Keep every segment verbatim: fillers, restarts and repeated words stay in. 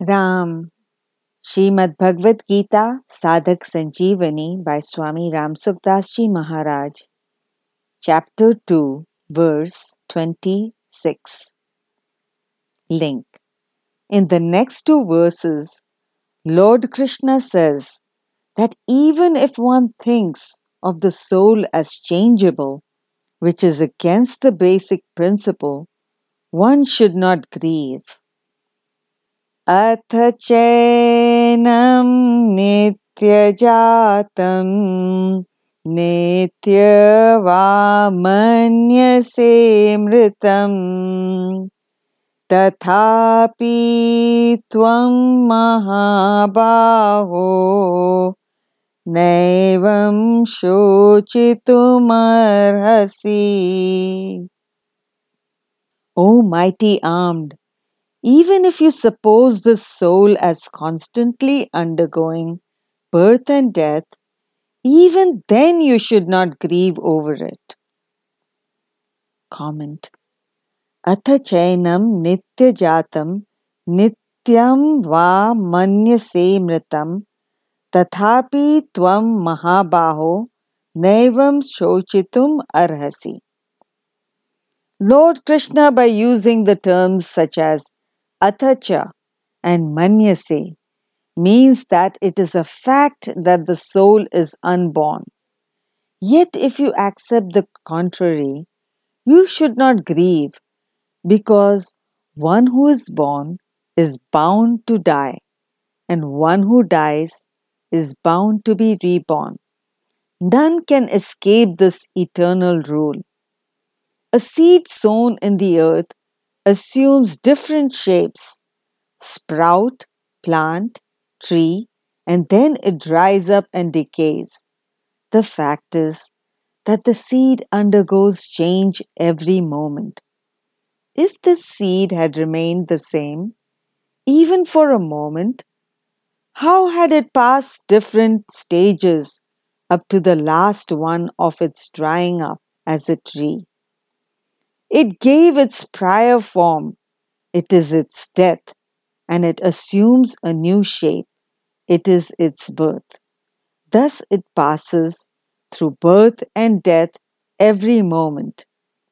Ram. Srimad Bhagavad Gita Sadhak Sanjeevani by Swami Ramsukdas Ji Maharaj. Chapter two, verse twenty-six. Link. In the next two verses, Lord Krishna says that even if one thinks of the soul as changeable, which is against the basic principle, one should not grieve. अथ चैनं नित्यजातं नित्यवामन्यसे मृतं तथापि त्वं महाबाहो नैवं शोचितुमर्हसि. O mighty armed, even if you suppose the soul as constantly undergoing birth and death, even then you should not grieve over it. Comment. Atha chainam nitya jatam nityam va manyase mritam tathapi tvam mahabaho naivam shochitum arhasi. Lord Krishna, by using the terms such as Athacha and Manyase, means that it is a fact that the soul is unborn. Yet if you accept the contrary, you should not grieve, because one who is born is bound to die, and one who dies is bound to be reborn. None can escape this eternal rule. A seed sown in the earth assumes different shapes: sprout, plant, tree, and then it dries up and decays. The fact is that the seed undergoes change every moment. If the seed had remained the same, even for a moment, how had it passed different stages up to the last one of its drying up as a tree? It gave its prior form, it is its death, and it assumes a new shape, it is its birth. Thus it passes through birth and death every moment.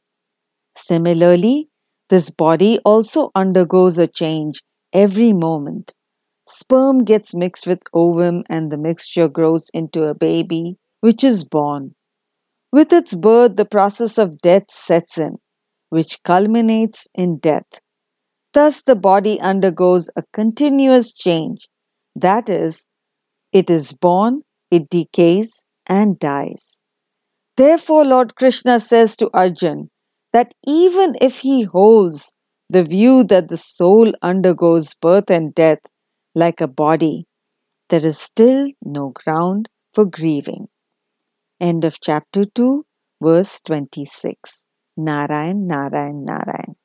Similarly, this body also undergoes a change every moment. Sperm gets mixed with ovum and the mixture grows into a baby, which is born. With its birth, the process of death sets in, which culminates in death. Thus, the body undergoes a continuous change. That is, it is born, it decays, and dies. Therefore, Lord Krishna says to Arjun that even if he holds the view that the soul undergoes birth and death like a body, there is still no ground for grieving. End of chapter two, verse twenty-six. Narayan, Narayan, Narayan.